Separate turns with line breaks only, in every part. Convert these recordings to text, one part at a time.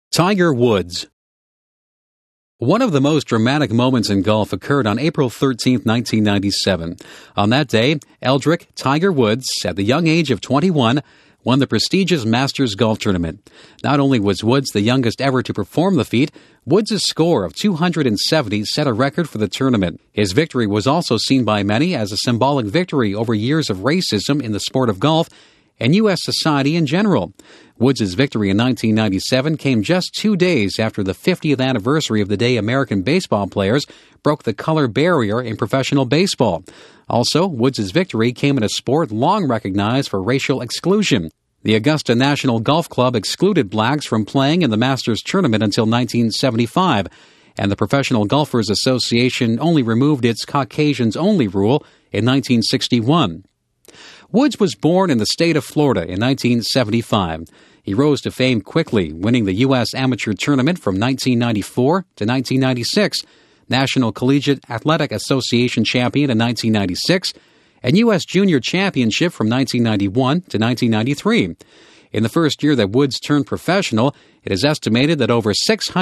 Tiger Woods. One of the most dramatic moments in golf occurred on April 13, 1997. On that day, Eldrick Tiger Woods, at the young age of 21, won the prestigious Masters Golf Tournament. Not only was Woods the youngest ever to perform the feat, Woods' score of 270 set a record for the tournament. His victory was also seen by many as a symbolic victory over years of racism in the sport of golf and U.S. society in general. Woods' victory in 1997 came just 2 days after the 50th anniversary of the day American baseball players broke the color barrier in professional baseball. Also, Woods' victory came in a sport long recognized for racial exclusion. The Augusta National Golf Club excluded blacks from playing in the Masters tournament until 1975, and the Professional Golfers Association only removed its Caucasians-only rule in 1961. Woods was born in the state of Florida in 1975. He rose to fame quickly, winning the U.S. Amateur Tournament from 1994 to 1996, National Collegiate Athletic Association Champion in 1996, and U.S. Junior Championship from 1991 to 1993. In the first year that Woods turned professional, it is estimated that over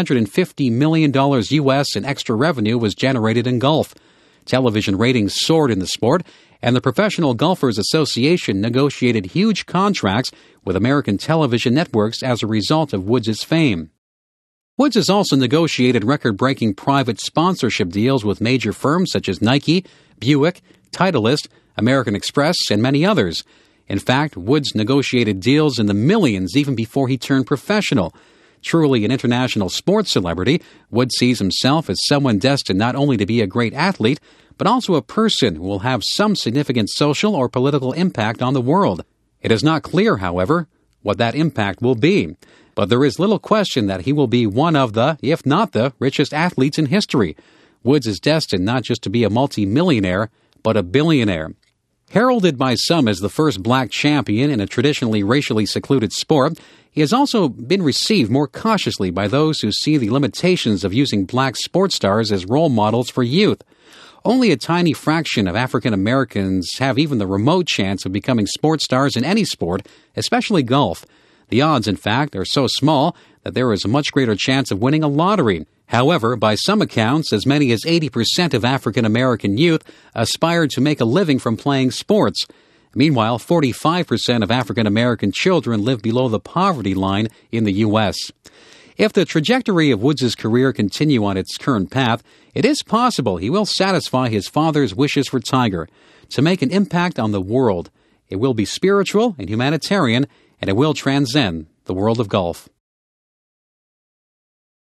$650 million U.S. in extra revenue was generated in golf. Television ratings soared in the sport, and the Professional Golfers Association negotiated huge contracts with American television networks as a result of Woods' fame. Woods has also negotiated record-breaking private sponsorship deals with major firms such as Nike, Buick, Titleist, American Express, and many others. In fact, Woods negotiated deals in the millions even before he turned professional. Truly an international sports celebrity, Woods sees himself as someone destined not only to be a great athlete, but also a person who will have some significant social or political impact on the world. It is not clear, however, what that impact will be. But there is little question that he will be one of the, if not the, richest athletes in history. Woods is destined not just to be a multi-millionaire, but a billionaire. Heralded by some as the first black champion in a traditionally racially secluded sport, he has also been received more cautiously by those who see the limitations of using black sports stars as role models for youth. Only a tiny fraction of African Americans have even the remote chance of becoming sports stars in any sport, especially golf. The odds, in fact, are so small that there is a much greater chance of winning a lottery. However, by some accounts, as many as 80% of African American youth aspire to make a living from playing sports. Meanwhile, 45% of African American children live below the poverty line in the U.S. If the trajectory of Woods' career continue on its current path, it is possible he will satisfy his father's wishes for Tiger, to make an impact on the world. It will be spiritual and humanitarian, and it will transcend the world of golf.